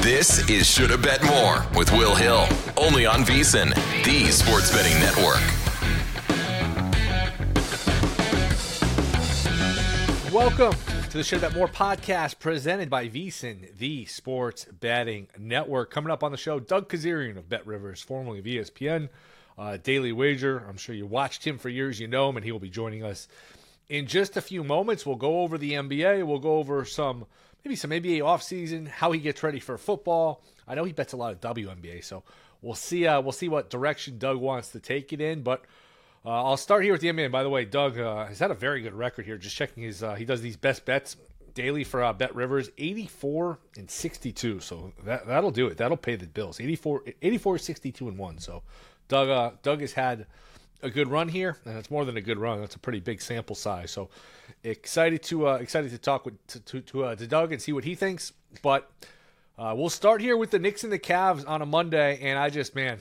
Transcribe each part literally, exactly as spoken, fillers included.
This is Shoulda Bet More with Will Hill, only on VSiN, the sports betting network. Welcome to the Shoulda Bet More podcast presented by VSiN, the sports betting network. Coming up on the show, Doug Kezirian of BetRivers, formerly of E S P N, uh, Daily Wager. I'm sure you watched him for years, you know him, and he will be joining us in just a few moments. We'll go over the N B A. We'll go over some, maybe some N B A offseason, how he gets ready for football. I know he bets a lot of W N B A, so we'll see. Uh, we'll see what direction Doug wants to take it in. But uh, I'll start here with the N B A. And by the way, Doug uh, has had a very good record here. Just checking his, uh, he does these best bets daily for uh, BetRivers, eighty-four and sixty-two. So that that'll do it. That'll pay the bills. eighty-four, eighty-four, sixty-two and one. So Doug, uh, Doug has had a good run here, and it's more than a good run. That's a pretty big sample size. So excited to uh, excited to talk with to to, to, uh, to Doug and see what he thinks. But uh, we'll start here with the Knicks and the Cavs on a Monday. And I just, man,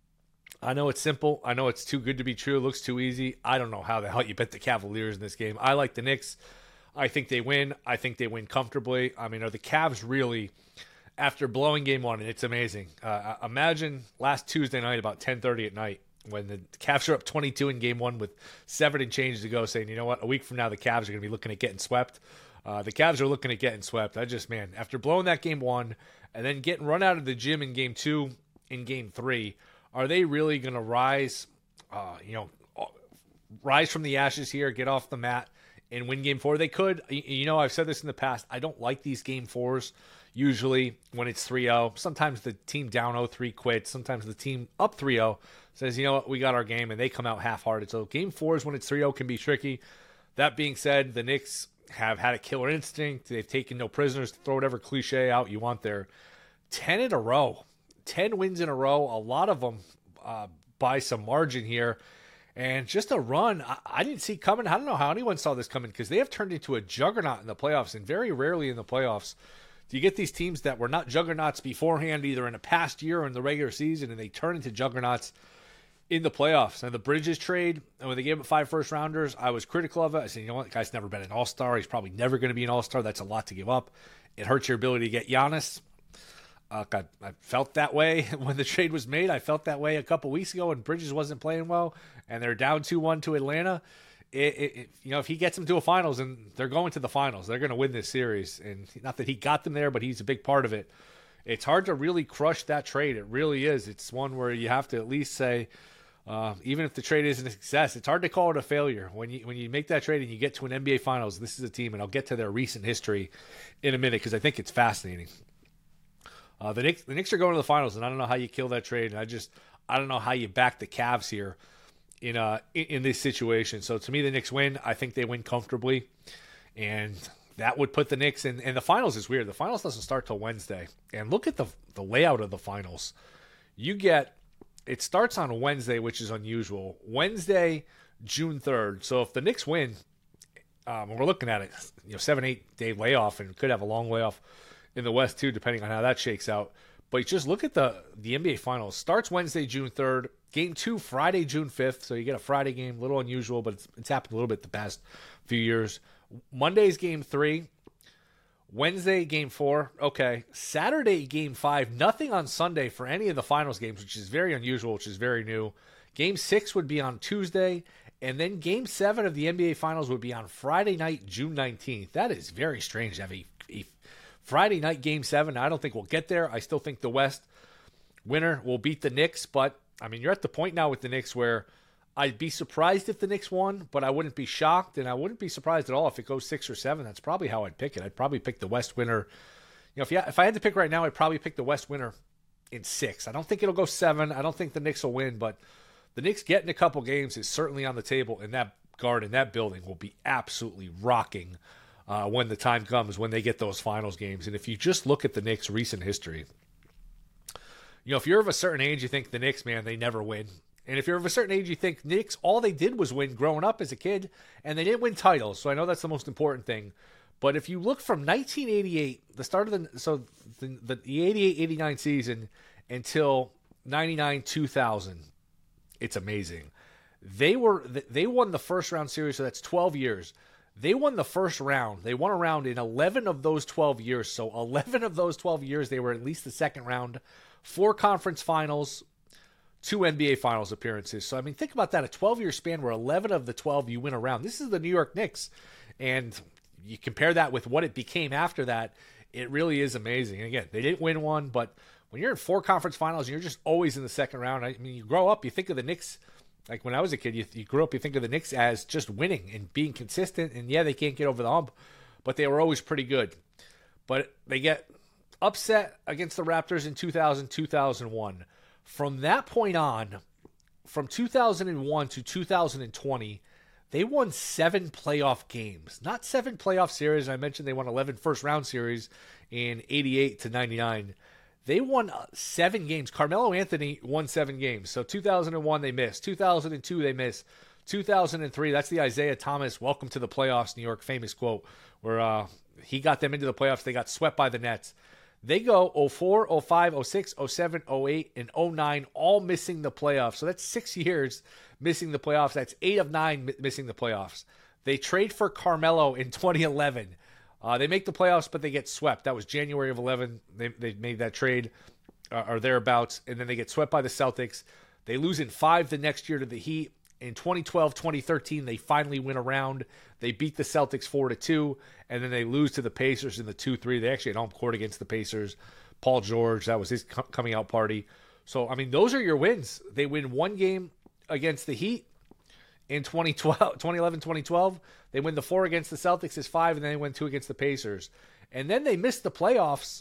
I know it's simple. I know it's too good to be true. It looks too easy. I don't know how the hell you bet the Cavaliers in this game. I like the Knicks. I think they win. I think they win comfortably. I mean, are the Cavs really, after blowing game one, and it's amazing. Uh, imagine last Tuesday night about ten thirty at night, when the Cavs are up twenty-two in game one with seven and change to go, saying, you know what, a week from now the Cavs are going to be looking at getting swept. Uh, the Cavs are looking at getting swept. I just, man, after blowing that game one and then getting run out of the gym in game two, in game three, are they really going to rise, uh, you know, rise from the ashes here, get off the mat, and win game four? They could. You know, I've said this in the past. I don't like these game fours usually when it's three oh. Sometimes the team down oh three quits. Sometimes the team up three oh says, you know what, we got our game, and they come out half-hearted. So game fours when it's three oh can be tricky. That being said, the Knicks have had a killer instinct. They've taken no prisoners, to throw whatever cliche out you want there. ten in a row. ten wins in a row. A lot of them uh, by some margin here. And just a run I, I didn't see coming. I don't know how anyone saw this coming, because they have turned into a juggernaut in the playoffs, and very rarely in the playoffs do you get these teams that were not juggernauts beforehand, either in a past year or in the regular season, and they turn into juggernauts in the playoffs. And the Bridges trade, and when they gave up five first-rounders, I was critical of it. I said, you know what, the guy's never been an all-star. He's probably never going to be an all-star. That's a lot to give up. It hurts your ability to get Giannis. Uh, I, I felt that way when the trade was made. I felt that way a couple weeks ago when Bridges wasn't playing well, and they're down two one to Atlanta. It, it, it, you know, if he gets them to a finals, and they're going to the finals, they're going to win this series. And not that he got them there, but he's a big part of it. It's hard to really crush that trade. It really is. It's one where you have to at least say, uh, even if the trade isn't a success, it's hard to call it a failure. When you when you make that trade and you get to an N B A Finals, this is a team, and I'll get to their recent history in a minute because I think it's fascinating. Uh, the Knicks, the Knicks are going to the finals, and I don't know how you kill that trade. And I just, I don't know how you back the Cavs here in uh in, in this situation. So to me, the Knicks win. I think they win comfortably, and that would put the Knicks in. And the finals is weird. The finals doesn't start till Wednesday. And look at the the layout of the finals. You get, it starts on Wednesday, which is unusual. Wednesday, June third. So if the Knicks win, um, we're looking at it, you know, seven eight day layoff, and could have a long layoff in the West too, depending on how that shakes out. But just look at the the N B A Finals. Starts Wednesday, June third. Game two, Friday, June fifth. So you get a Friday game, a little unusual, but it's, it's happened a little bit the past few years. Monday's game three. Wednesday, game four. Okay. Saturday, game five. Nothing on Sunday for any of the finals games, which is very unusual, which is very new. Game six would be on Tuesday. And then game seven of the N B A Finals would be on Friday night, June nineteenth. That is very strange to have a, a Friday night game seven. I don't think we'll get there. I still think the West winner will beat the Knicks, but I mean, you're at the point now with the Knicks where I'd be surprised if the Knicks won, but I wouldn't be shocked, and I wouldn't be surprised at all if it goes six or seven. That's probably how I'd pick it. I'd probably pick the West winner. You know, if you, if I had to pick right now, I'd probably pick the West winner in six. I don't think it'll go seven. I don't think the Knicks will win, but the Knicks getting a couple games is certainly on the table, and that garden, that building will be absolutely rocking Uh, when the time comes, when they get those finals games. And if you just look at the Knicks' recent history, you know, if you're of a certain age, you think the Knicks, man, they never win. And if you're of a certain age, you think Knicks, all they did was win growing up as a kid, and they didn't win titles. So I know that's the most important thing. But if you look from nineteen eighty-eight, the start of the, so the, the eighty-eight eighty-nine season until ninety-nine two thousand, it's amazing. They were, they won the first round series, so that's twelve years. They won the first round. They won a round in eleven of those twelve years. So eleven of those twelve years, they were at least the second round. Four conference finals, two N B A finals appearances. So, I mean, think about that. A twelve-year span where eleven of the twelve you win a round. This is the New York Knicks. And you compare that with what it became after that, it really is amazing. And again, they didn't win one, but when you're in four conference finals and you're just always in the second round, I mean, you grow up, you think of the Knicks. Like when I was a kid, you, you grew up, you think of the Knicks as just winning and being consistent. And yeah, they can't get over the hump, but they were always pretty good. But they get upset against the Raptors in two thousand, two thousand one. From that point on, from two thousand one to two thousand twenty, they won seven playoff games. Not seven playoff series. I mentioned they won eleven first-round series in eighty-eight to ninety-nine. They won seven games. Carmelo Anthony won seven games. So two thousand one, they missed. two thousand two, they missed. two thousand three, that's the Isaiah Thomas welcome to the playoffs New York famous quote, where uh, he got them into the playoffs. They got swept by the Nets. They go oh four, oh five, oh six, oh seven, oh eight, and oh nine, all missing the playoffs. So that's six years missing the playoffs. That's eight of nine missing the playoffs. They trade for Carmelo in twenty eleven. Uh, they make the playoffs, but they get swept. That was January of eleven. They they made that trade uh, or thereabouts, and then they get swept by the Celtics. They lose in five the next year to the Heat. In twenty twelve, twenty thirteen, they finally win a round. They beat the Celtics four to two, and then they lose to the Pacers in the two three. They actually had home court against the Pacers. Paul George, that was his coming out party. So, I mean, those are your wins. They win one game against the Heat in twenty twelve, twenty eleven, twenty twelve. They win the four against the Celtics is five, and then they win two against the Pacers. And then they missed the playoffs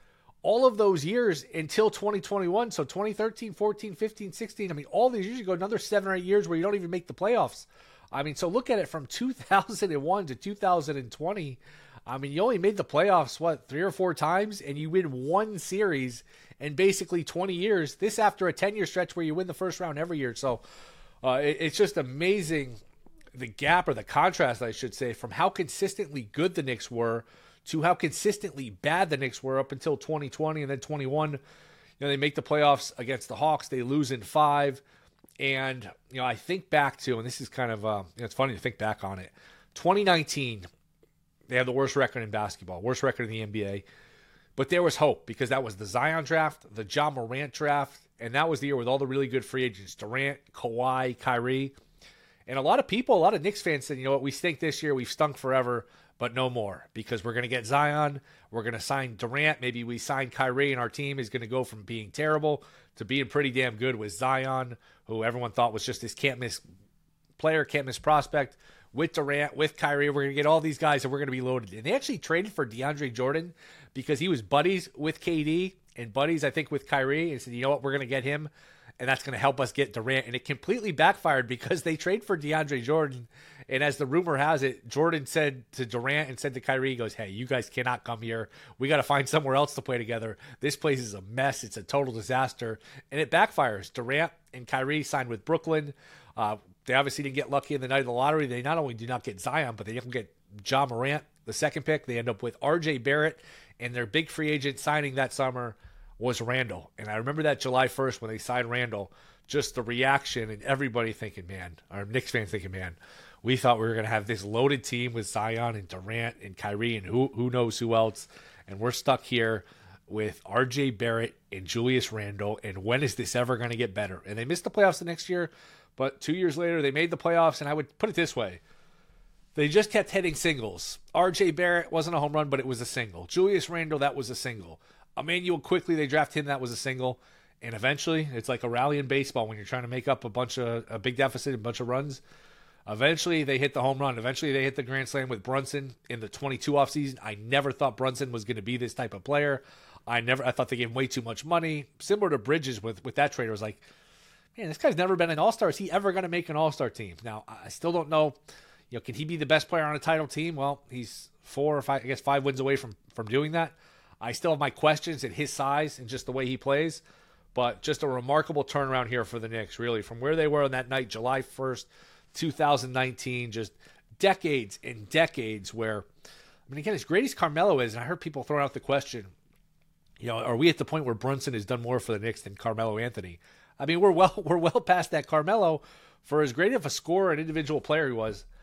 all of those years until twenty twenty-one. So twenty thirteen, fourteen, fifteen, sixteen. I mean, all these years, you go another seven or eight years where you don't even make the playoffs. I mean, so look at it from two thousand one to two thousand twenty. I mean, you only made the playoffs, what, three or four times, and you win one series in basically twenty years. This after a ten-year stretch where you win the first round every year. So uh, it, it's just amazing, the gap or the contrast, I should say, from how consistently good the Knicks were to how consistently bad the Knicks were up until twenty twenty and then twenty-one. You know, they make the playoffs against the Hawks. They lose in five. And, you know, I think back to, and this is kind of, uh, you know, it's funny to think back on it. twenty nineteen, they had the worst record in basketball, worst record in the N B A. But there was hope because that was the Zion draft, the Ja Morant draft, and that was the year with all the really good free agents, Durant, Kawhi, Kyrie. And a lot of people, a lot of Knicks fans said, you know what, we stink this year, we've stunk forever, but no more, because we're going to get Zion, we're going to sign Durant, maybe we sign Kyrie, and our team is going to go from being terrible to being pretty damn good with Zion, who everyone thought was just this can't-miss player, can't-miss prospect. With Durant, with Kyrie, we're going to get all these guys, and we're going to be loaded. And they actually traded for DeAndre Jordan because he was buddies with K D and buddies, I think, with Kyrie, and said, you know what, we're going to get him, and that's going to help us get Durant. And it completely backfired because they trade for DeAndre Jordan. And as the rumor has it, Jordan said to Durant and said to Kyrie, he goes, hey, you guys cannot come here. We got to find somewhere else to play together. This place is a mess. It's a total disaster. And it backfires. Durant and Kyrie signed with Brooklyn. Uh, they obviously didn't get lucky in the night of the lottery. They not only do not get Zion, but they don't get Ja Morant, the second pick. They end up with R J Barrett, and their big free agent signing that summer was Randall. And I remember that July first when they signed Randall, just the reaction and everybody thinking, man, our Knicks fans thinking, man, we thought we were going to have this loaded team with Zion and Durant and Kyrie and who who knows who else. And we're stuck here with R J Barrett and Julius Randle. And when is this ever going to get better? And they missed the playoffs the next year, but two years later they made the playoffs. And I would put it this way. They just kept hitting singles. R J Barrett wasn't a home run, but it was a single. Julius Randle, that was a single. Emmanuel Quickly, they draft him, that was a single. And eventually, it's like a rally in baseball when you're trying to make up a bunch of a big deficit, a bunch of runs. Eventually, they hit the home run. Eventually, they hit the grand slam with Brunson in the twenty-two offseason. I never thought Brunson was going to be this type of player. I never. I thought they gave him way too much money. Similar to Bridges with, with that trade. It was like, man, this guy's never been an all-star. Is he ever going to make an all-star team? Now, I still don't know. You know, can he be the best player on a title team? Well, he's four or five, I guess five wins away from, from doing that. I still have my questions at his size and just the way he plays. But just a remarkable turnaround here for the Knicks, really, from where they were on that night, July first, two thousand nineteen, just decades and decades where, I mean, again, as great as Carmelo is, and I heard people throwing out the question, you know, are we at the point where Brunson has done more for the Knicks than Carmelo Anthony? I mean, we're well we're well past that. Carmelo, for as great of a scorer and individual player he was,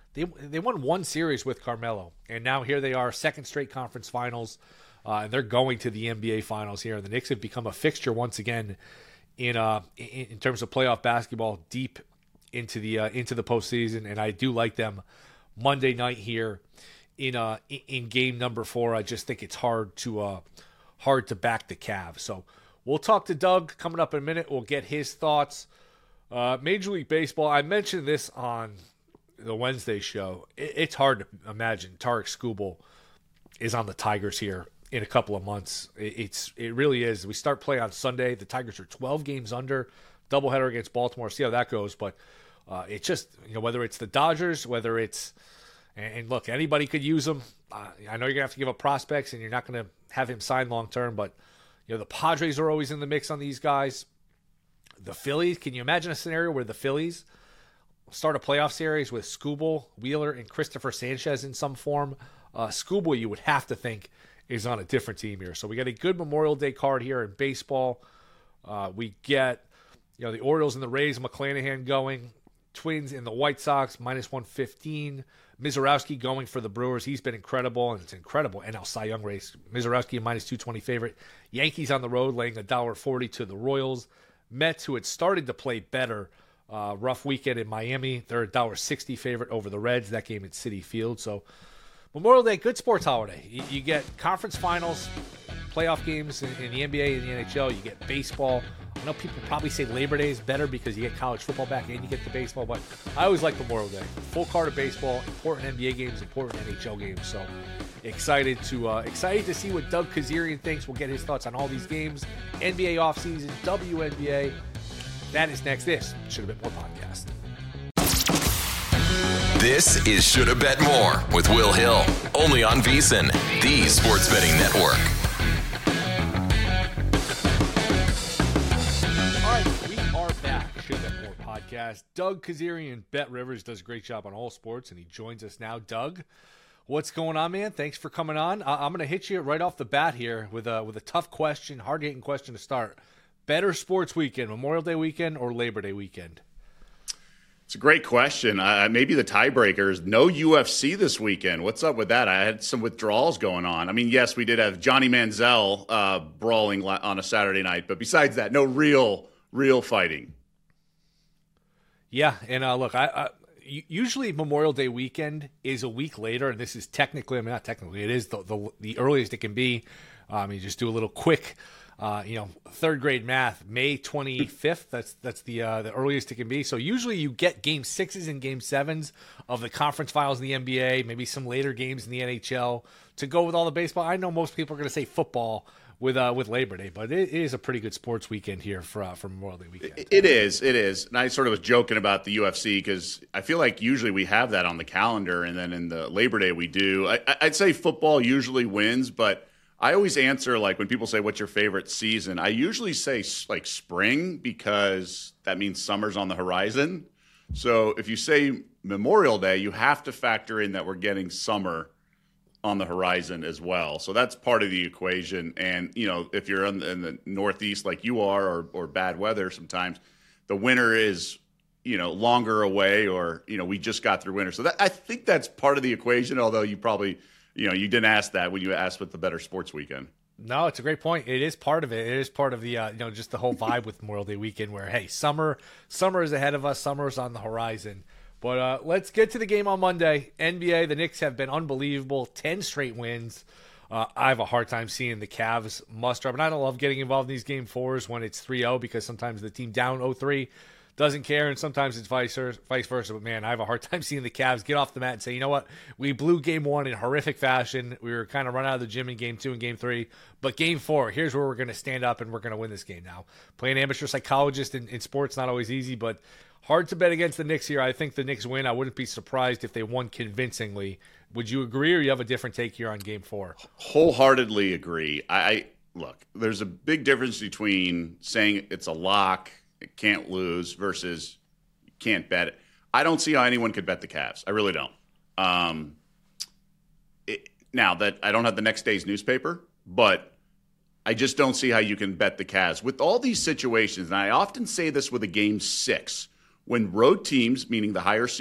they they won one series with Carmelo, and now here they are, second straight conference finals, uh, and they're going to the N B A finals here. And the Knicks have become a fixture once again in uh in, in terms of playoff basketball, deep into the uh, into the postseason. And I do like them Monday night here in uh in game number four. I just think it's hard to uh hard to back the Cavs. So we'll talk to Doug coming up in a minute. We'll get his thoughts. Uh, Major League Baseball. I mentioned this on the Wednesday show. It, it's hard to imagine Tarik Skubal is on the Tigers here in a couple of months. It, it's it really is. We start play on Sunday. The Tigers are twelve games under, doubleheader against Baltimore. See how that goes. But uh, it's just, you know, whether it's the Dodgers, whether it's and, and look, anybody could use them. Uh, I know you're gonna have to give up prospects, and you're not gonna have him sign long term. But you know, the Padres are always in the mix on these guys. The Phillies. Can you imagine a scenario where the Phillies start a playoff series with Skubal, Wheeler, and Christopher Sanchez in some form? Uh, Skubal, you would have to think, is on a different team here. So we got a good Memorial Day card here in baseball. Uh, we get, you know, the Orioles and the Rays, McClanahan going. Twins and the White Sox, minus one fifteen. Mizorowski going for the Brewers. He's been incredible, and it's incredible N L Cy Young race. Mizorowski, a minus two twenty favorite. Yankees on the road, laying one dollar forty to the Royals. Mets, who had started to play better, uh, rough weekend in Miami. They're a one dollar sixty favorite over the Reds. That game at Citi Field. So Memorial Day, good sports holiday. You, you get conference finals, playoff games in, in the N B A and the N H L. You get baseball. I know people probably say Labor Day is better because you get college football back and you get the baseball, but I always like Memorial Day. Full card of baseball, important N B A games, important N H L games. So excited to uh, excited to see what Doug Kazarian thinks. We'll get his thoughts on all these games, N B A offseason, W N B A. That is next. This Should Have Been More podcast. This is Should Have Bet More with Will Hill, only on VSiN, the sports betting network. All right, we are back. Should Have Bet More podcast. Doug Kazarian, Bet Rivers, does a great job on all sports, and he joins us now. Doug, what's going on, man? Thanks for coming on. I- I'm going to hit you right off the bat here with a with a tough question, hard-hitting question to start. Better sports weekend, Memorial Day weekend or Labor Day weekend? It's a great question. Uh, maybe the tiebreaker is no U F C this weekend. What's up with that? I had some withdrawals going on. I mean, yes, we did have Johnny Manziel uh, brawling on a Saturday night, but besides that, no real, real fighting. Yeah, and uh, look, I, I usually Memorial Day weekend is a week later, and this is technically, I mean, not technically, it is the the, the earliest it can be. Um, you just do a little quick. Uh, you know, third grade math, May twenty-fifth. That's that's the uh, the earliest it can be. So usually you get game sixes and game sevens of the conference finals in the N B A, maybe some later games in the N H L to go with all the baseball. I know most people are going to say football with uh, with Labor Day, but it is a pretty good sports weekend here for uh, for Memorial Day weekend. It is, it is. And I sort of was joking about the U F C because I feel like usually we have that on the calendar, and then in the Labor Day we do. I, I'd say football usually wins, but I always answer, like, when people say, what's your favorite season? I usually say, like, spring because that means summer's on the horizon. So if you say Memorial Day, you have to factor in that we're getting summer on the horizon as well. So that's part of the equation. And, you know, if you're in the, in the Northeast like you are or, or bad weather sometimes, the winter is, you know, longer away or, you know, we just got through winter. So that, I think that's part of the equation, although you probably – you know, you didn't ask that when you asked what the better sports weekend. No, it's a great point. It is part of it. It is part of the, uh, you know, just the whole vibe with Memorial Day weekend where, hey, summer, summer is ahead of us. Summer is on the horizon. But uh, let's get to the game on Monday. N B A, the Knicks have been unbelievable. ten straight wins. Uh, I have a hard time seeing the Cavs muster up. And I don't love getting involved in these game fours when it's three oh because sometimes the team down oh three doesn't care, and sometimes it's vice versa, vice versa. But, man, I have a hard time seeing the Cavs get off the mat and say, you know what, we blew game one in horrific fashion. We were kind of run out of the gym in game two and game three. But game four, here's where we're going to stand up, and we're going to win this game now. Playing amateur psychologist in, in sports, not always easy, but hard to bet against the Knicks here. I think the Knicks win. I wouldn't be surprised if they won convincingly. Would you agree, or you have a different take here on game four? Wholeheartedly agree. I, I look, there's a big difference between saying it's a lock, it can't lose, versus you can't bet it. I don't see how anyone could bet the Cavs. I really don't. Um, it, now that I don't have the next day's newspaper, but I just don't see how you can bet the Cavs. With all these situations, and I often say this with a game six, when road teams, meaning the higher seeder,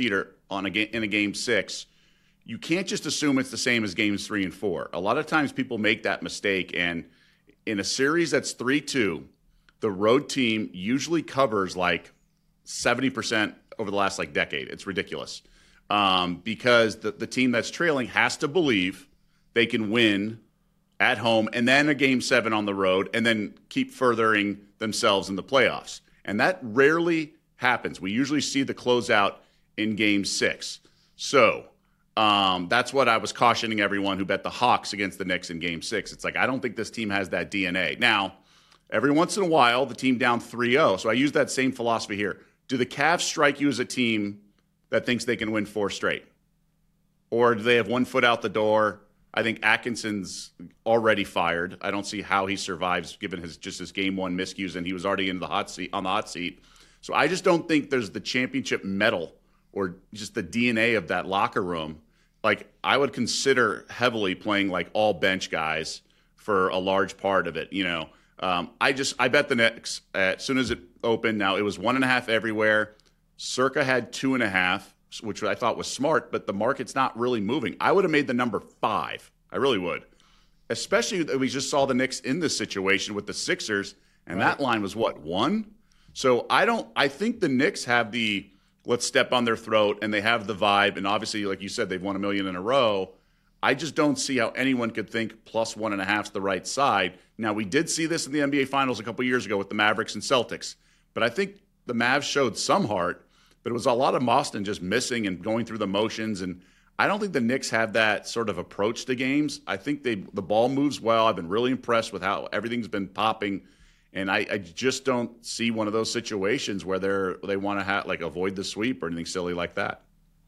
on a game in a game six, you can't just assume it's the same as games three and four. A lot of times people make that mistake, and in a series that's three two, the road team usually covers like seventy percent over the last like decade. It's ridiculous um, because the, the team that's trailing has to believe they can win at home and then a game seven on the road and then keep furthering themselves in the playoffs. And that rarely happens. We usually see the closeout in game six. So um, that's what I was cautioning everyone who bet the Hawks against the Knicks in game six. It's like, I don't think this team has that D N A. Now, every once in a while, the team down three oh. So I use that same philosophy here. Do the Cavs strike you as a team that thinks they can win four straight? Or do they have one foot out the door? I think Atkinson's already fired. I don't see how he survives given his just his game one miscues, and he was already in the hot seat on the hot seat. So I just don't think there's the championship medal or just the D N A of that locker room. Like, I would consider heavily playing like all bench guys for a large part of it. You know, um, I just I bet the Knicks as soon as it opened. Now it was one and a half everywhere. Circa had two and a half, which I thought was smart, but the market's not really moving. I would have made the number five. I really would. Especially that we just saw the Knicks in this situation with the Sixers, and right. That line was what, one? So I don't I think the Knicks have the let's step on their throat, and they have the vibe, and obviously, like you said, they've won a million in a row. I just don't see how anyone could think plus one and a half is the right side. Now, we did see this in the N B A Finals a couple years ago with the Mavericks and Celtics, but I think the Mavs showed some heart. But it was a lot of Boston just missing and going through the motions. And I don't think the Knicks have that sort of approach to games. I think they the ball moves well. I've been really impressed with how everything's been popping. And I, I just don't see one of those situations where they're they want to have like avoid the sweep or anything silly like that.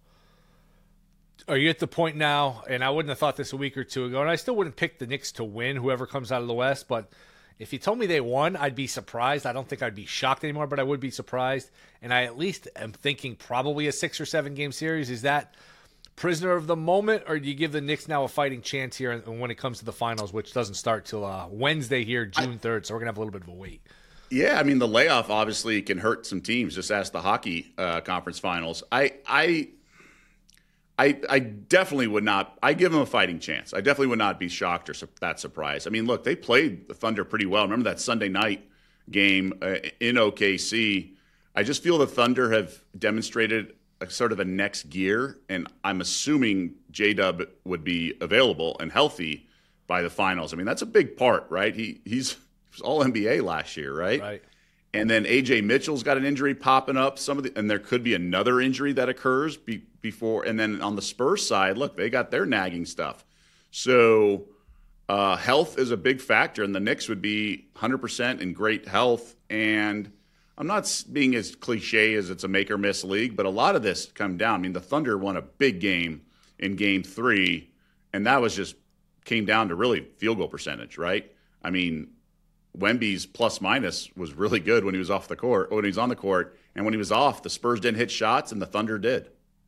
Are you at the point now, and I wouldn't have thought this a week or two ago, and I still wouldn't pick the Knicks to win, whoever comes out of the West, but if you told me they won, I'd be surprised. I don't think I'd be shocked anymore, but I would be surprised. And I at least am thinking probably a six or seven game series. Is that prisoner of the moment, or do you give the Knicks now a fighting chance here when it comes to the finals, which doesn't start till uh, Wednesday here, June third, so we're going to have a little bit of a wait. Yeah, I mean, the layoff obviously can hurt some teams. Just ask the hockey uh, conference finals. I, I, I, I definitely would not – I give them a fighting chance. I definitely would not be shocked or su- that surprised. I mean, look, they played the Thunder pretty well. Remember that Sunday night game uh, in O K C? I just feel the Thunder have demonstrated a sort of a next gear, and I'm assuming J-Dub would be available and healthy by the finals. I mean, that's a big part, right? He He's all N B A last year, right? Right. And then A J Mitchell's got an injury popping up. Some of the, and there could be another injury that occurs be, before. And then on the Spurs side, look, they got their nagging stuff. So uh, health is a big factor, and the Knicks would be one hundred percent in great health. And I'm not being as cliche as it's a make or miss league, but a lot of this come down. I mean, the Thunder won a big game in Game Three, and that was just came down to really field goal percentage, right? I mean, Wemby's plus minus was really good when he was off the court, when he was on the court, and when he was off, the Spurs didn't hit shots, and the Thunder did.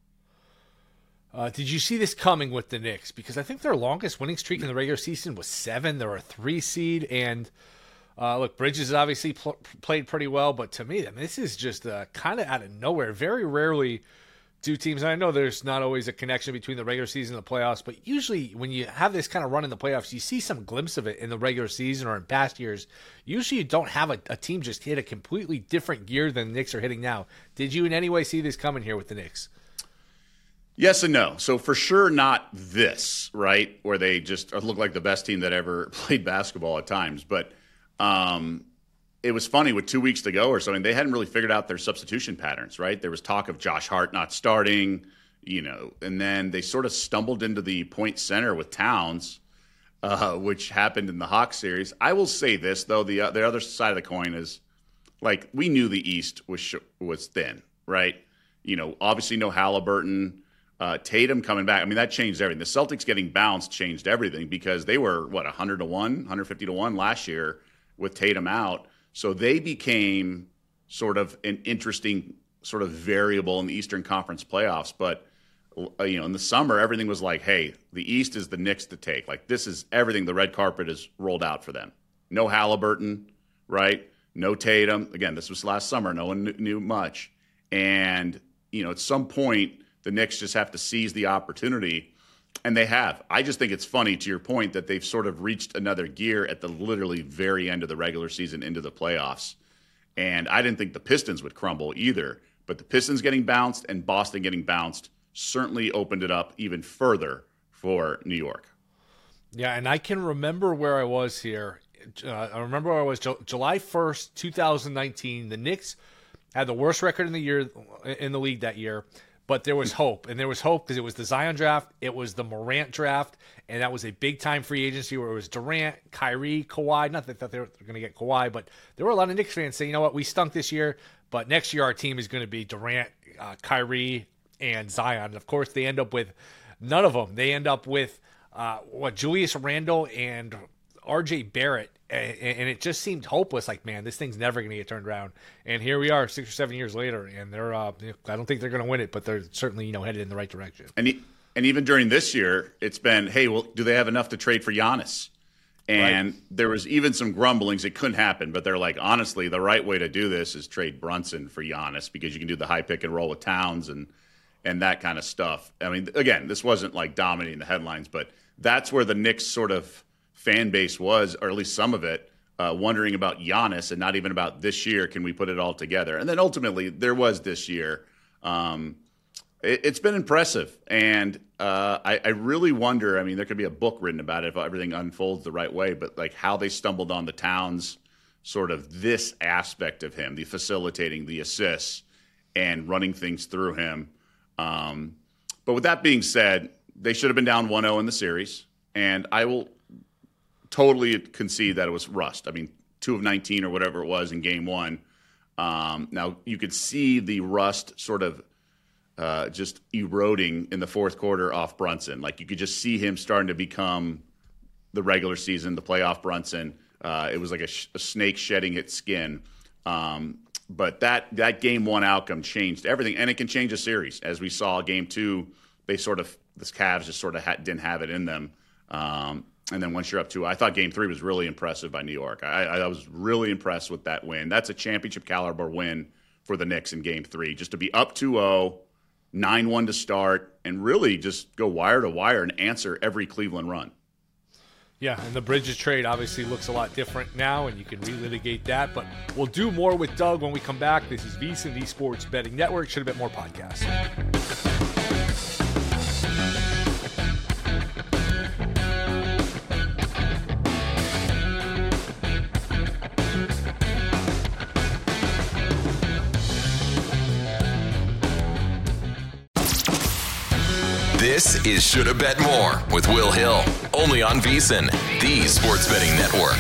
Uh, did you see this coming with the Knicks? Because I think their longest winning streak in the regular season was seven. They're a three seed, and uh, look, Bridges obviously pl- played pretty well, but to me, I mean, this is just uh, kind of out of nowhere. Very rarely do teams, and I know there's not always a connection between the regular season and the playoffs, but usually when you have this kind of run in the playoffs, you see some glimpse of it in the regular season or in past years. Usually you don't have a, a team just hit a completely different gear than the Knicks are hitting now. Did you in any way see this coming here with the Knicks? Yes and no. So for sure not this, right, where they just look like the best team that ever played basketball at times. But um, it was funny with two weeks to go or something, they hadn't really figured out their substitution patterns, right? There was talk of Josh Hart not starting, you know, and then they sort of stumbled into the point center with Towns, uh, which happened in the Hawks series. I will say this, though, the, uh, the other side of the coin is, like, we knew the East was sh- was thin, right? You know, obviously no Halliburton. Uh, Tatum coming back, I mean, that changed everything. The Celtics getting bounced changed everything because they were, what, one hundred to one, one hundred fifty to one last year with Tatum out. So they became sort of an interesting sort of variable in the Eastern Conference playoffs. But, uh, you know, in the summer, everything was like, hey, the East is the Knicks to take. Like, this is everything. The red carpet is rolled out for them. No Halliburton, right? No Tatum. Again, this was last summer. No one knew much. And, you know, at some point, the Knicks just have to seize the opportunity, and they have. I just think it's funny, to your point, that they've sort of reached another gear at the literally very end of the regular season into the playoffs. And I didn't think the Pistons would crumble either, but the Pistons getting bounced and Boston getting bounced certainly opened it up even further for New York. Yeah, and I can remember where I was here. Uh, I remember where I was July first, twenty nineteen. The Knicks had the worst record in the year in the league that year, but there was hope. And there was hope because it was the Zion draft, it was the Morant draft, and that was a big-time free agency where it was Durant, Kyrie, Kawhi. Not that they were going to get Kawhi, but there were a lot of Knicks fans saying, you know what, we stunk this year, but next year our team is going to be Durant, uh, Kyrie, and Zion. And, of course, they end up with none of them. They end up with, uh, what, Julius Randle and R J Barrett, and it just seemed hopeless. Like, man, this thing's never going to get turned around. And here we are, six or seven years later, and they're. Uh, I don't think they're going to win it, but they're certainly, you know, headed in the right direction. And he, and even during this year, it's been, hey, well, do they have enough to trade for Giannis? And right. There was even some grumblings it couldn't happen, but they're like, honestly, the right way to do this is trade Brunson for Giannis because you can do the high pick and roll with Towns and and that kind of stuff. I mean, again, this wasn't like dominating the headlines, but that's where the Knicks sort of fan base was, or at least some of it, uh, wondering about Giannis and not even about this year. Can we put it all together? And then ultimately there was this year. Um, it, it's been impressive. And uh, I, I really wonder, I mean, there could be a book written about it if everything unfolds the right way, but like how they stumbled on the Towns, sort of this aspect of him, the facilitating, the assists, and running things through him. Um, but with that being said, they should have been down one oh in the series. And I will totally concede that it was rust. I mean, two of nineteen or whatever it was in game one. Um, now, you could see the rust sort of uh, just eroding in the fourth quarter off Brunson. Like, you could just see him starting to become the regular season, the playoff Brunson. Uh, it was like a, sh- a snake shedding its skin. Um, but that, that game one outcome changed everything, and it can change a series. As we saw game two, they sort of, the Cavs just sort of ha- didn't have it in them. Um, And then once you're up two, I thought game three was really impressive by New York. I, I was really impressed with that win. That's a championship caliber win for the Knicks in game three. Just to be up two oh, nine one to start, and really just go wire to wire and answer every Cleveland run. Yeah, and the Bridges trade obviously looks a lot different now, and you can relitigate that. But we'll do more with Doug when we come back. This is VSiN, the Sports Betting Network. Should have been more podcasts. This is Shoulda Bet More with Will Hill, only on VSiN, the Sports Betting Network.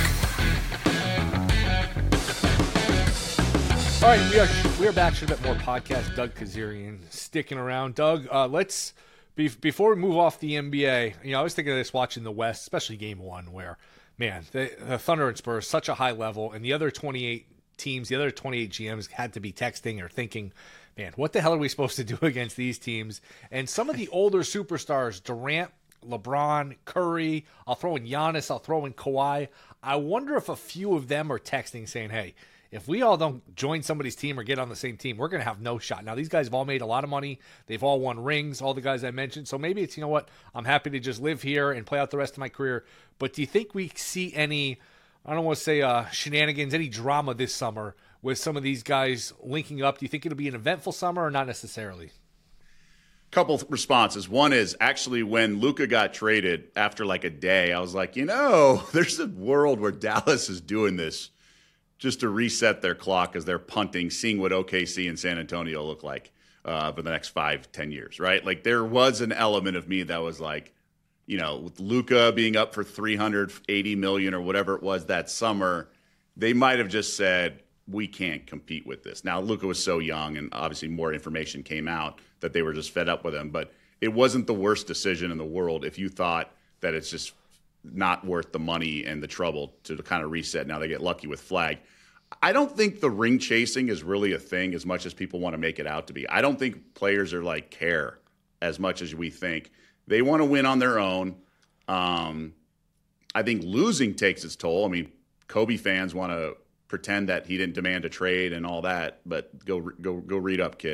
All right, we are we are back. Shoulda Bet More podcast. Doug Kezirian sticking around. Doug, uh, let's be, before we move off the N B A. You know, I was thinking of this watching the West, especially Game One, where man, the, the Thunder and Spurs such a high level, and the other twenty-eight teams, the other twenty-eight G Ms had to be texting or thinking, man, what the hell are we supposed to do against these teams? And some of the older superstars, Durant, LeBron, Curry, I'll throw in Giannis, I'll throw in Kawhi. I wonder if a few of them are texting saying, hey, if we all don't join somebody's team or get on the same team, we're going to have no shot. Now, these guys have all made a lot of money. They've all won rings, all the guys I mentioned. So maybe it's, you know what, I'm happy to just live here and play out the rest of my career. But do you think we see any, I don't want to say uh, shenanigans, any drama this summer with some of these guys linking up? Do you think it'll be an eventful summer or not necessarily? Couple responses. One is actually when Luka got traded after like a day, I was like, you know, there's a world where Dallas is doing this just to reset their clock as they're punting, seeing what O K C and San Antonio look like uh, for the next five, ten years, right? Like there was an element of me that was like, you know, with Luka being up for three hundred eighty million or whatever it was that summer, they might have just said, we can't compete with this. Now, Luka was so young, and obviously more information came out that they were just fed up with him. But it wasn't the worst decision in the world if you thought that it's just not worth the money and the trouble to kind of reset. Now they get lucky with Flag. I don't think the ring chasing is really a thing as much as people want to make it out to be. I don't think players are like care as much as we think. They want to win on their own. Um, I think losing takes its toll. I mean, Kobe fans want to pretend that he didn't demand a trade and all that, but go go go read up, kids.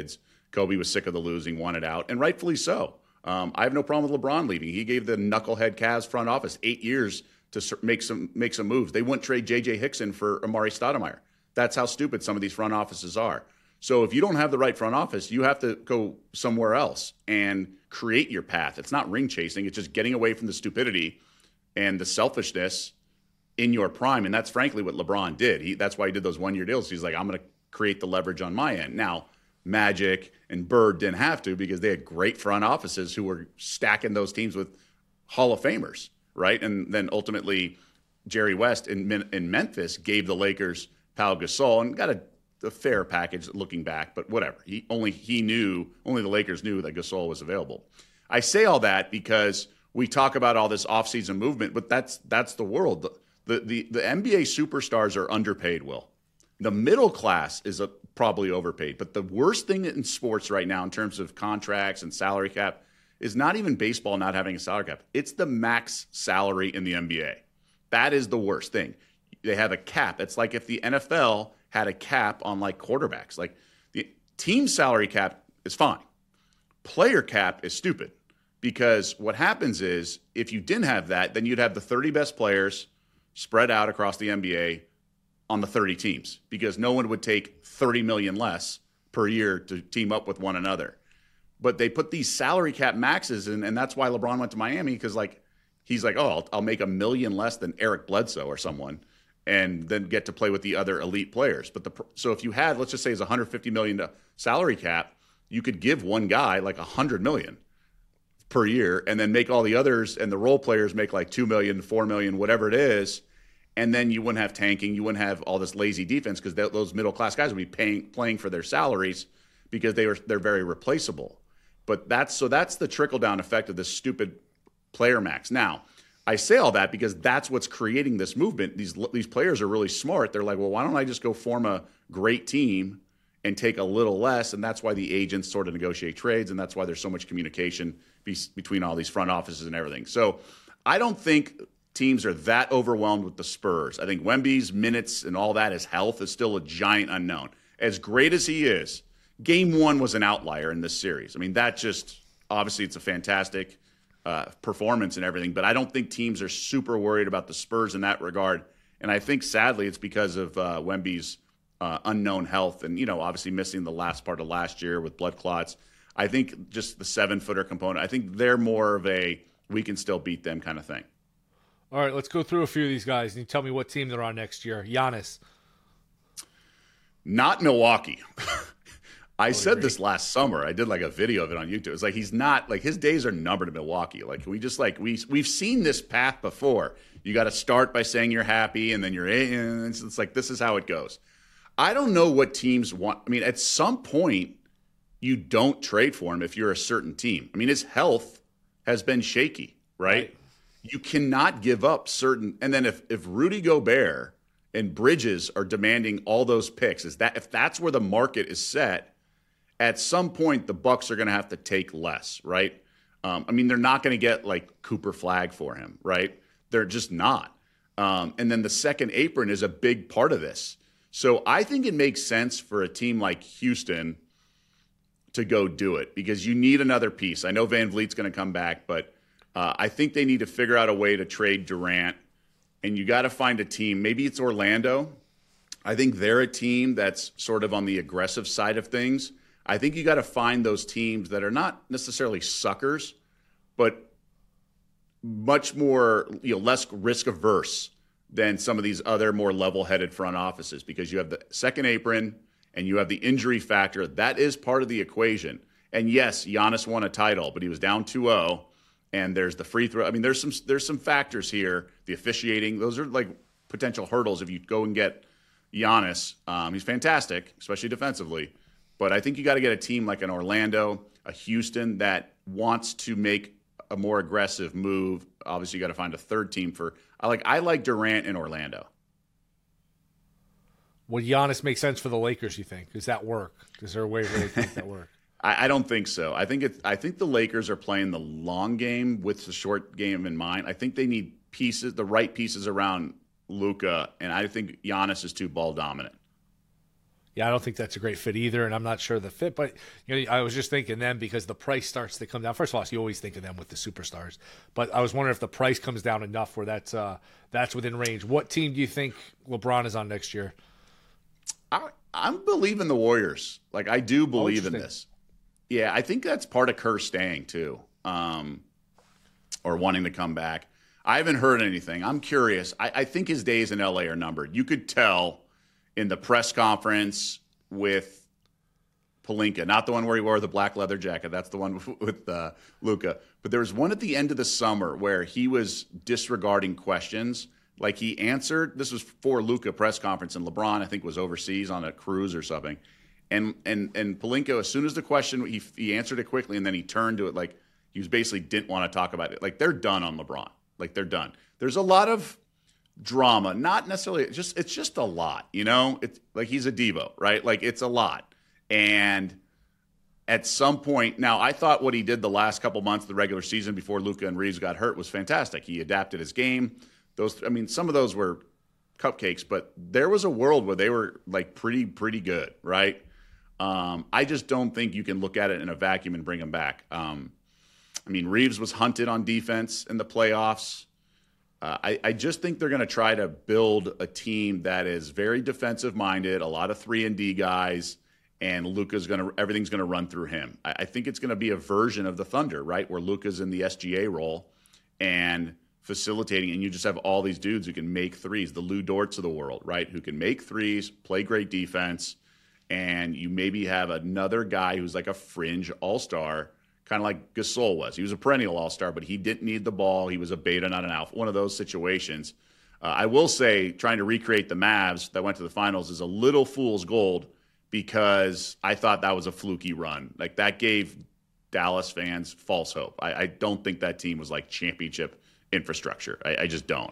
Kobe was sick of the losing, wanted out, and rightfully so. Um, I have no problem with LeBron leaving. He gave the knucklehead Cavs front office eight years to make some make some moves. They wouldn't trade J J Hickson for Amari Stoudemire. That's how stupid some of these front offices are. So if you don't have the right front office, you have to go somewhere else and create your path. It's not ring chasing. It's just getting away from the stupidity and the selfishness in your prime. And that's frankly what LeBron did. He, that's why he did those one-year deals. He's like, I'm going to create the leverage on my end. Now, Magic and Bird didn't have to because they had great front offices who were stacking those teams with Hall of Famers, right? And then ultimately Jerry West in, in Memphis gave the Lakers Pau Gasol and got a, a fair package looking back, but whatever. He only he knew, only the Lakers knew that Gasol was available. I say all that because we talk about all this offseason movement, but that's that's the world. The, the, the, the N B A superstars are underpaid, Will. The middle class is a, probably overpaid, but the worst thing in sports right now in terms of contracts and salary cap is not even baseball not having a salary cap. It's the max salary in the N B A. That is the worst thing. They have a cap. It's like if the N F L had a cap on like quarterbacks. Like the team salary cap is fine. Player cap is stupid because what happens is if you didn't have that, then you'd have the thirty best players spread out across the N B A on the thirty teams because no one would take thirty million less per year to team up with one another. But they put these salary cap maxes in, and that's why LeBron went to Miami because like he's like, oh, I'll, I'll make a million less than Eric Bledsoe or someone and then get to play with the other elite players. But the so if you had, let's just say it's one hundred fifty million dollars salary cap, you could give one guy like one hundred million dollars per year and then make all the others and the role players make like two million dollars, four million dollars, whatever it is. And then you wouldn't have tanking. You wouldn't have all this lazy defense because those middle-class guys would be paying, playing for their salaries because they were they're very replaceable. But that's so that's the trickle-down effect of this stupid player max. Now, I say all that because that's what's creating this movement. These these players are really smart. They're like, well, why don't I just go form a great team and take a little less? And that's why the agents sort of negotiate trades, and that's why there's so much communication be, between all these front offices and everything. So I don't think teams are that overwhelmed with the Spurs. I think Wemby's minutes and all that, his health is still a giant unknown. As great as he is, game one was an outlier in this series. I mean, that just, obviously it's a fantastic uh, performance and everything, but I don't think teams are super worried about the Spurs in that regard. And I think, sadly, it's because of uh, Wemby's uh, unknown health and, you know, obviously missing the last part of last year with blood clots. I think just the seven-footer component, I think they're more of a we can still beat them kind of thing. All right, let's go through a few of these guys and you tell me what team they're on next year. Giannis. Not Milwaukee. I oh, said great. This last summer. I did like a video of it on YouTube. It's like he's not like his days are numbered in Milwaukee. Like we just like we we've seen this path before. You got to start by saying you're happy, and then you're in. It's, it's like this is how it goes. I don't know what teams want. I mean, at some point, you don't trade for him if you're a certain team. I mean, his health has been shaky, right? right. You cannot give up certain. And then if, if Rudy Gobert and Bridges are demanding all those picks, is that if that's where the market is set, at some point the Bucks are going to have to take less, right? Um, I mean, they're not going to get like Cooper Flag for him, right? They're just not. Um, and then the second apron is a big part of this. So I think it makes sense for a team like Houston to go do it because you need another piece. I know Van Vliet's going to come back, but Uh, I think they need to figure out a way to trade Durant, and you got to find a team. Maybe it's Orlando. I think they're a team that's sort of on the aggressive side of things. I think you got to find those teams that are not necessarily suckers, but much more, you know, less risk averse than some of these other more level-headed front offices because you have the second apron and you have the injury factor. That is part of the equation. And yes, Giannis won a title, but he was down two oh. And there's the free throw. I mean, there's some there's some factors here. The officiating, those are like potential hurdles if you go and get Giannis. Um, he's fantastic, especially defensively. But I think you got to get a team like an Orlando, a Houston that wants to make a more aggressive move. Obviously, you got to find a third team for. I like I like Durant in Orlando. Would Giannis make sense for the Lakers? You think? Does that work? Is there a way where they make that work? I, I don't think so. I think it's. I think the Lakers are playing the long game with the short game in mind. I think they need pieces, the right pieces around Luka, and I think Giannis is too ball dominant. Yeah, I don't think that's a great fit either, and I'm not sure the fit. But you know, I was just thinking them because the price starts to come down. First of all, you always think of them with the superstars, but I was wondering if the price comes down enough where that's uh, that's within range. What team do you think LeBron is on next year? I, I'm believing the Warriors. Like I do believe in this. Yeah, I think that's part of Kerr staying too, um, or wanting to come back. I haven't heard anything. I'm curious. I, I think his days in L A are numbered. You could tell in the press conference with Pelinka, not the one where he wore the black leather jacket. That's the one with, with uh, Luka. But there was one at the end of the summer where he was disregarding questions. Like he answered, this was for Luka press conference, and LeBron, I think, was overseas on a cruise or something. And and and Pelinka, as soon as the question, he, he answered it quickly, and then he turned to it like he was basically didn't want to talk about it. Like they're done on LeBron. Like they're done. There's a lot of drama, not necessarily it's just it's just a lot, you know? It's like he's a Devo, right? Like it's a lot. And at some point, now I thought what he did the last couple months of the regular season before Luka and Reeves got hurt was fantastic. He adapted his game. Those I mean, some of those were cupcakes, but there was a world where they were like pretty pretty good, right? Um, I just don't think you can look at it in a vacuum and bring him back. Um, I mean, Reeves was hunted on defense in the playoffs. Uh, I, I just think they're going to try to build a team that is very defensive-minded, a lot of three and D guys, and Luka's going to everything's going to run through him. I, I think it's going to be a version of the Thunder, right, where Luka's in the S G A role and facilitating, and you just have all these dudes who can make threes, the Lou Dorts of the world, right, who can make threes, play great defense, and you maybe have another guy who's like a fringe all-star, kind of like Gasol was. He was a perennial all-star, but he didn't need the ball. He was a beta, not an alpha. One of those situations. Uh, I will say trying to recreate the Mavs that went to the finals is a little fool's gold because I thought that was a fluky run. Like that gave Dallas fans false hope. I, I don't think that team was like championship infrastructure. I, I just don't.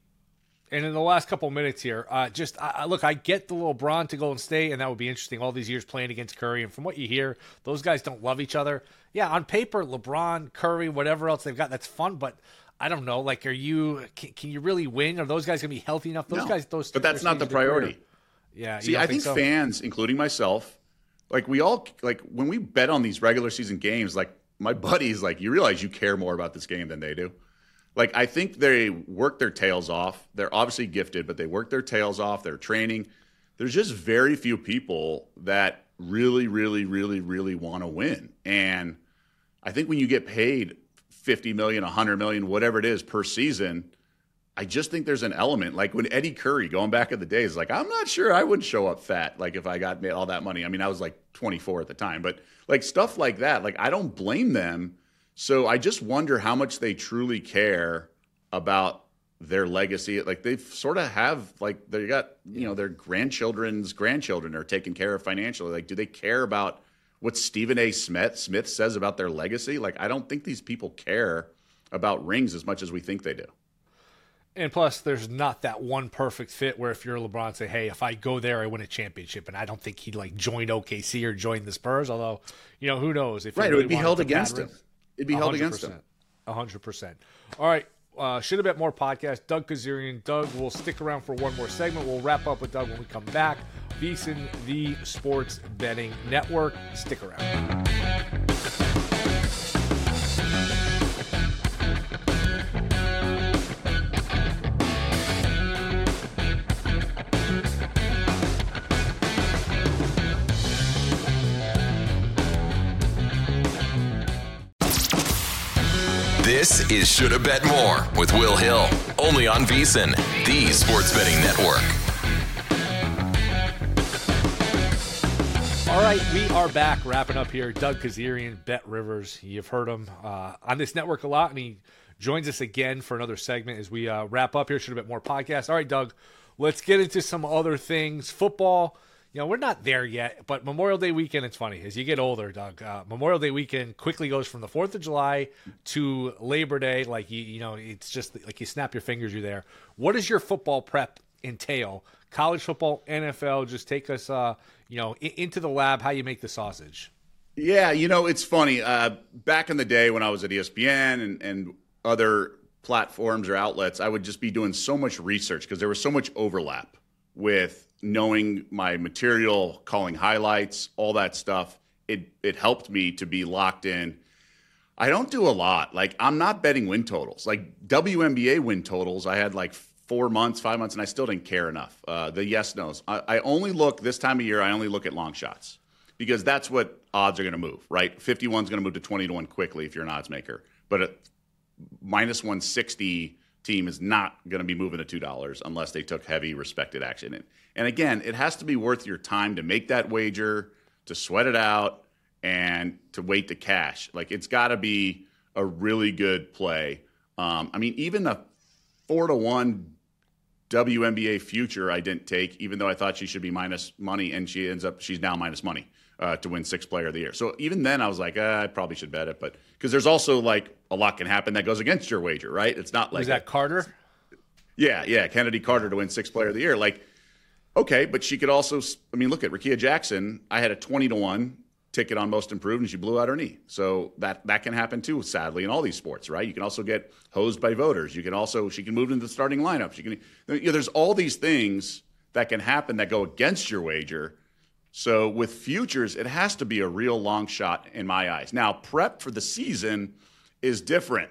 And in the last couple of minutes here, uh, just I, look, I get the LeBron to Golden State, and that would be interesting. All these years playing against Curry, and from what you hear, those guys don't love each other. Yeah, on paper, LeBron, Curry, whatever else they've got, that's fun. But I don't know. Like, are you? Can, can you really win? Are those guys gonna be healthy enough? Those no, guys, those. But that's not the priority. Yeah. See, I think, think so? fans, including myself, like we all like when we bet on these regular season games. Like my buddies, like you realize you care more about this game than they do. Like, I think they work their tails off. They're obviously gifted, but they work their tails off. They're training. There's just very few people that really, really, really, really want to win. And I think when you get paid fifty million dollars, one hundred million dollars, whatever it is per season, I just think there's an element. Like when Eddie Curry, going back in the days, like, I'm not sure I would show up fat, like if I got all that money. I mean, I was like twenty-four at the time. But like stuff like that, like I don't blame them. So I just wonder how much they truly care about their legacy. Like they sort of have, like they got, you know, their grandchildren's grandchildren are taken care of financially. Like, do they care about what Stephen A. Smith Smith says about their legacy? Like, I don't think these people care about rings as much as we think they do. And plus, there's not that one perfect fit where if you're LeBron, say, hey, if I go there, I win a championship. And I don't think he'd like join O K C or join the Spurs. Although, you know, who knows? If right, really it would be held against him. It'd be held against him. A hundred percent. All right. Uh, Should Have Bet More podcast. Doug Kezirian. Doug will stick around for one more segment. We'll wrap up with Doug when we come back. VSiN, the Sports Betting Network. Stick around. This is Shoulda Bet More with Will Hill, only on VSiN, the Sports Betting Network. All right, we are back, wrapping up here. Doug Kezirian, Bet Rivers. You've heard him uh, on this network a lot, and he joins us again for another segment as we uh, wrap up here. Shoulda Bet More podcast. All right, Doug, let's get into some other things. Football. You know, we're not there yet, but Memorial Day weekend, it's funny. As you get older, Doug, uh, Memorial Day weekend quickly goes from the fourth of July to Labor Day. Like, you, you know, it's just like you snap your fingers, you're there. What does your football prep entail? College football, N F L, just take us, uh, you know, I- into the lab, how you make the sausage. Yeah, you know, it's funny. Uh, back in the day when I was at E S P N and, and other platforms or outlets, I would just be doing so much research because there was so much overlap. with knowing my material, calling highlights, all that stuff, it it helped me to be locked in. I don't do a lot. Like, I'm not betting win totals. Like, W N B A win totals, I had like four months, five months, and I still didn't care enough. Uh, the yes-nos. I, I only look, this time of year, I only look at long shots because that's what odds are going to move, right? fifty-one is going to move to twenty to one quickly if you're an odds maker. But a minus one sixty team is not going to be moving to two dollars unless they took heavy respected action. And, and again, it has to be worth your time to make that wager, to sweat it out, and to wait to cash. Like, it's got to be a really good play. Um, I mean, even the four to one W N B A future I didn't take, even though I thought she should be minus money, and she ends up, she's now minus money uh, to win sixth player of the year. So even then I was like, uh, I probably should bet it. But because there's also like a lot can happen that goes against your wager, right? It's not like. Is that Carter? Yeah, yeah. Kennedy Carter to win sixth player of the year. Like, okay, but she could also, I mean, look at Rickea Jackson. I had a twenty to one ticket on most improved, and she blew out her knee. So that that can happen too, sadly, in all these sports, right? You can also get hosed by voters. You can also, she can move into the starting lineup. She can, you know, there's all these things that can happen that go against your wager. So with futures, it has to be a real long shot in my eyes. Now, prep for the season is different.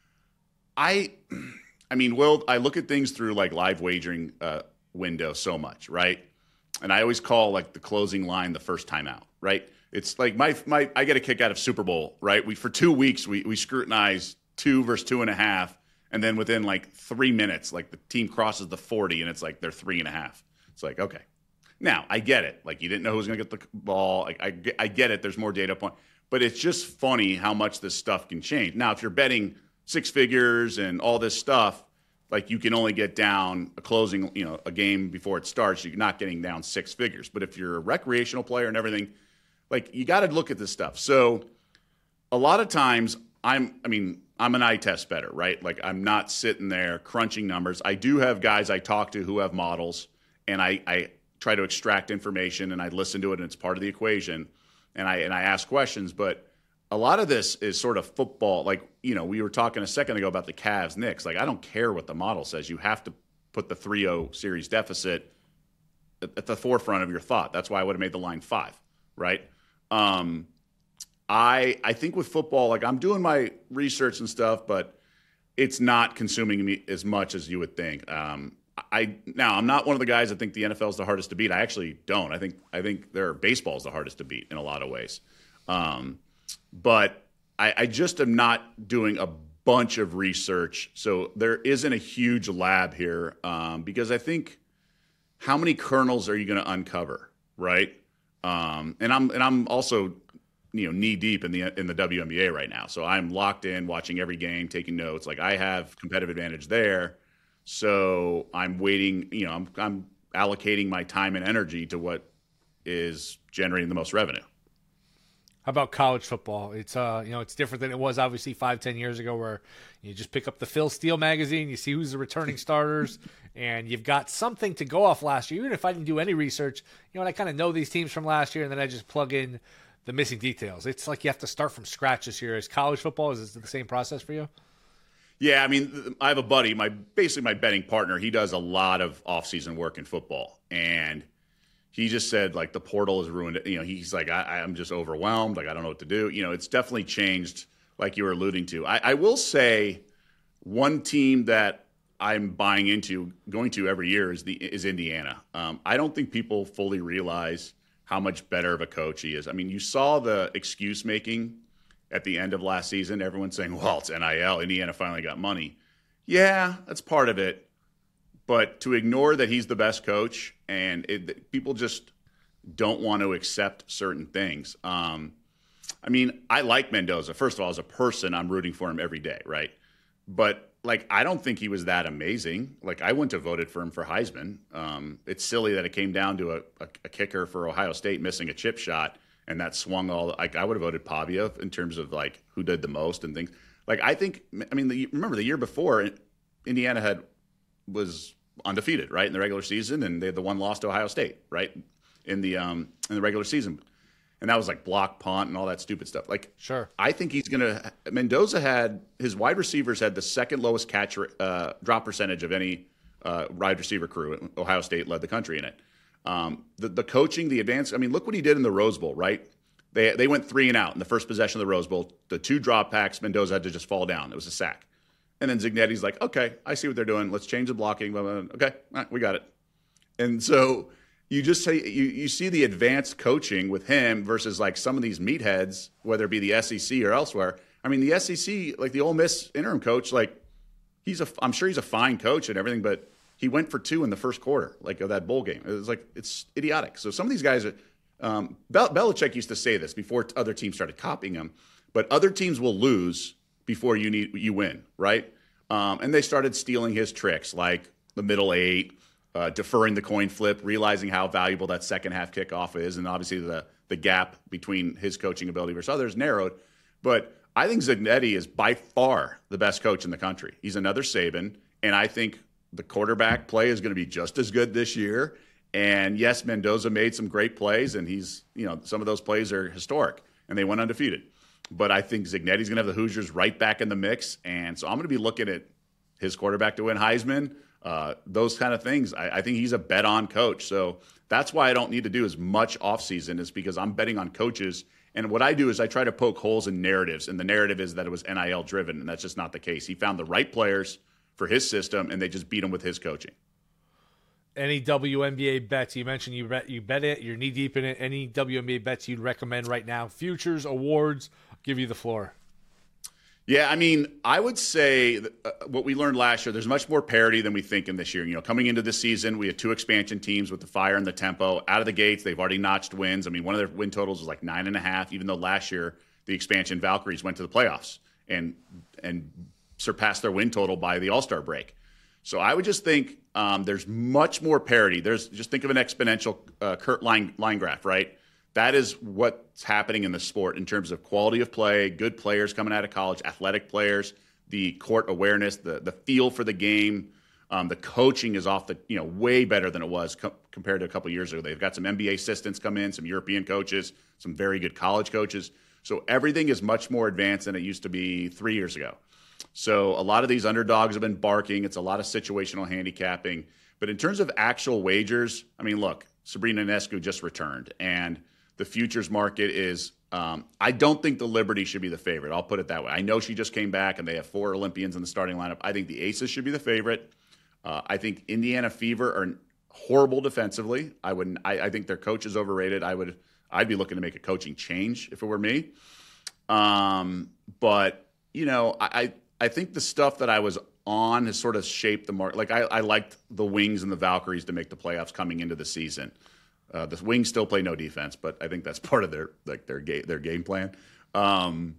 I, I mean, Will, I look at things through like live wagering uh, window so much, right? And I always call like the closing line the first time out, right? It's like my my I get a kick out of Super Bowl, right? We for two weeks we we scrutinize two versus two and a half, and then within like three minutes, like the team crosses the forty, and it's like they're three and a half. It's like, okay, now I get it. Like, you didn't know who was going to get the ball. Like, I I get it. There's more data point, but it's just funny how much this stuff can change. Now, if you're betting six figures and all this stuff, like, you can only get down a closing, you know, a game before it starts. You're not getting down six figures. But if you're a recreational player and everything, like, you got to look at this stuff. So a lot of times I'm, I mean, I'm an eye test better, right? Like, I'm not sitting there crunching numbers. I do have guys I talk to who have models, and I, I try to extract information, and I listen to it, and it's part of the equation. And I, and I ask questions, but a lot of this is sort of football. Like, you know, we were talking a second ago about the Cavs Knicks. Like, I don't care what the model says. You have to put the three oh series deficit at, at the forefront of your thought. That's why I would have made the line five, right? Um, I I think with football, like, I'm doing my research and stuff, but it's not consuming me as much as you would think. Um, I now I'm not one of the guys that think the N F L is the hardest to beat. I actually don't. I think I think their baseball is the hardest to beat in a lot of ways. Um, but I, I just am not doing a bunch of research, so there isn't a huge lab here, um, because I think, how many kernels are you going to uncover, right? Um, and I'm and I'm also, you know, knee deep in the in the W N B A right now, so I'm locked in, watching every game, taking notes. Like, I have competitive advantage there, so I'm waiting. You know, I'm I'm allocating my time and energy to what is generating the most revenue. How about college football? It's uh, you know, it's different than it was obviously five, ten years ago, where you just pick up the Phil Steele magazine, you see who's the returning starters, and you've got something to go off last year. Even if I didn't do any research, you know, and I kind of know these teams from last year, and then I just plug in the missing details. It's like you have to start from scratch this year. Is college football, is it the same process for you? Yeah, I mean, I have a buddy, my basically my betting partner. He does a lot of off-season work in football, and he just said, like, the portal has ruined it. You know, he's like, I, I'm just overwhelmed. Like, I don't know what to do. You know, it's definitely changed, like you were alluding to. I, I will say one team that I'm buying into, going to every year, is the is Indiana. Um, I don't think people fully realize how much better of a coach he is. I mean, you saw the excuse making at the end of last season. Everyone's saying, well, it's N I L. Indiana finally got money. Yeah, that's part of it. But to ignore that he's the best coach, and it, people just don't want to accept certain things. Um, I mean, I like Mendoza. First of all, as a person, I'm rooting for him every day, right? But, like, I don't think he was that amazing. Like, I wouldn't have voted for him for Heisman. Um, it's silly that it came down to a, a, a kicker for Ohio State missing a chip shot, and that swung all. Like, I would have voted Pavia in terms of, like, who did the most and things. Like, I think, I mean, the, remember the year before, Indiana had was undefeated, right, in the regular season, and they had the one loss to Ohio State, right, in the um in the regular season, and that was like block punt and all that stupid stuff. Like, sure, I think he's gonna. Mendoza had his wide receivers had the second lowest catch uh, drop percentage of any uh, wide receiver crew. Ohio State led the country in it. Um, the, the coaching, the advance, I mean, look what he did in the Rose Bowl, right? They they went three and out in the first possession of the Rose Bowl. The two drop packs, Mendoza had to just fall down. It was a sack. And then Zignetti's like, okay, I see what they're doing. Let's change the blocking. Okay, all right, we got it. And so you just say you, you see the advanced coaching with him versus like some of these meatheads, whether it be the S E C or elsewhere. I mean, the S E C, like the Ole Miss interim coach, like he's a, I'm sure he's a fine coach and everything, but he went for two in the first quarter, like of that bowl game. It was like, it's idiotic. So some of these guys are, um, Bel- Belichick used to say this before other teams started copying him, but other teams will lose before you need you win, right? Um, and they started stealing his tricks, like the middle eight, uh, deferring the coin flip, realizing how valuable that second half kickoff is, and obviously the the gap between his coaching ability versus others narrowed. But I think Zignetti is by far the best coach in the country. He's another Saban, and I think the quarterback play is going to be just as good this year. And yes, Mendoza made some great plays, and he's, you know, some of those plays are historic, and they went undefeated. But I think Zignetti's going to have the Hoosiers right back in the mix, and so I'm going to be looking at his quarterback to win Heisman, uh, those kind of things. I, I think he's a bet-on coach. So that's why I don't need to do as much offseason, is because I'm betting on coaches. And what I do is I try to poke holes in narratives, and the narrative is that it was N I L-driven, and that's just not the case. He found the right players for his system, and they just beat him with his coaching. Any W N B A bets? You mentioned you bet, you bet it. You're knee deep in it. Any W N B A bets you'd recommend right now? Futures, awards, I'll give you the floor. Yeah, I mean, I would say that, uh, what we learned last year, there's much more parity than we think in this year. You know, coming into this season, we had two expansion teams with the fire and the tempo. Out of the gates, they've already notched wins. I mean, one of their win totals was like nine and a half, even though last year the expansion Valkyries went to the playoffs and and surpassed their win total by the All-Star break. So I would just think um, there's much more parity. There's just think of an exponential uh, Kurt line, line graph, right? That is what's happening in the sport in terms of quality of play, good players coming out of college, athletic players, the court awareness, the the feel for the game. Um, the coaching is off the, you know, way better than it was co- compared to a couple of years ago. They've got some N B A assistants come in, some European coaches, some very good college coaches. So everything is much more advanced than it used to be three years ago. So a lot of these underdogs have been barking. It's a lot of situational handicapping. But in terms of actual wagers, I mean, look, Sabrina Ionescu just returned, and the futures market is um, – I don't think the Liberty should be the favorite. I'll put it that way. I know she just came back, and they have four Olympians in the starting lineup. I think the Aces should be the favorite. Uh, I think Indiana Fever are horrible defensively. I would. I, I think their coach is overrated. I would. I'd be looking to make a coaching change if it were me. Um, but you know, I I think the stuff that I was on has sort of shaped the market. Like I, I liked the Wings and the Valkyries to make the playoffs coming into the season. Uh, the Wings still play no defense, but I think that's part of their like their game their game plan. Um,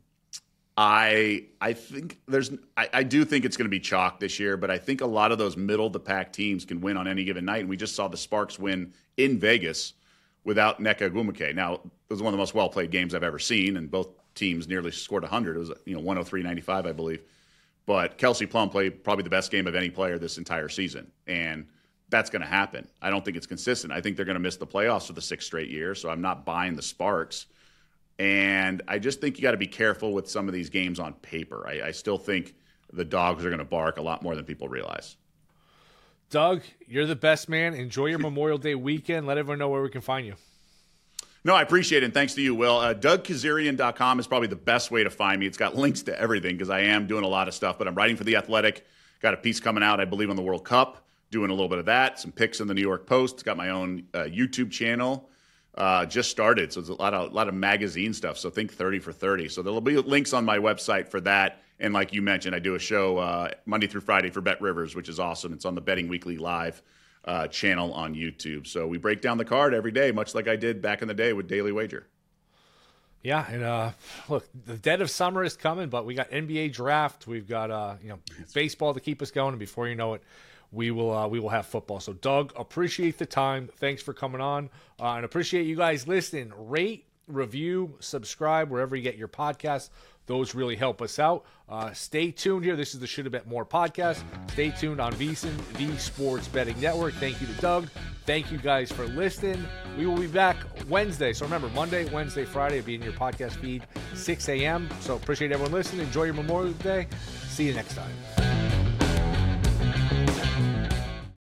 I I think there's I, I do think it's going to be chalk this year, but I think a lot of those middle of the pack teams can win on any given night. And we just saw the Sparks win in Vegas without Nneka Ogwumike. Now, it was one of the most well played games I've ever seen, and both teams nearly scored one hundred. It was, you know, one oh three ninety-five, I believe. But Kelsey Plum played probably the best game of any player this entire season, and that's going to happen. I don't think it's consistent. I think they're going to miss the playoffs for the sixth straight year, so I'm not buying the Sparks. And I just think you got to be careful with some of these games on paper. I, I still think the dogs are going to bark a lot more than people realize. Doug, you're the best man. Enjoy your Memorial Day weekend. Let everyone know where we can find you. No, I appreciate it, and thanks to you, Will. Uh, Doug Kazarian dot com is probably the best way to find me. It's got links to everything because I am doing a lot of stuff, but I'm writing for The Athletic. Got a piece coming out, I believe, on the World Cup, doing a little bit of that, some picks in the New York Post. It's got my own uh, YouTube channel. Uh, just started, so it's a lot of a lot of magazine stuff. So think thirty for thirty. So there'll be links on my website for that. And like you mentioned, I do a show uh, Monday through Friday for Bet Rivers, which is awesome. It's on the Betting Weekly Live uh, channel on YouTube. So we break down the card every day, much like I did back in the day with Daily Wager. Yeah, and uh, look, the dead of summer is coming, but we got N B A draft. We've got uh, you know baseball to keep us going, and before you know it, we will uh, we will have football. So, Doug, appreciate the time. Thanks for coming on, uh, and appreciate you guys listening. Rate, review, subscribe wherever you get your podcasts. Those really help us out. Uh, stay tuned here. This is the Should Have Bet More podcast. Stay tuned on VSiN, the Sports Betting Network. Thank you to Doug. Thank you guys for listening. We will be back Wednesday. So remember, Monday, Wednesday, Friday will be in your podcast feed, six a.m. So appreciate everyone listening. Enjoy your Memorial Day. See you next time.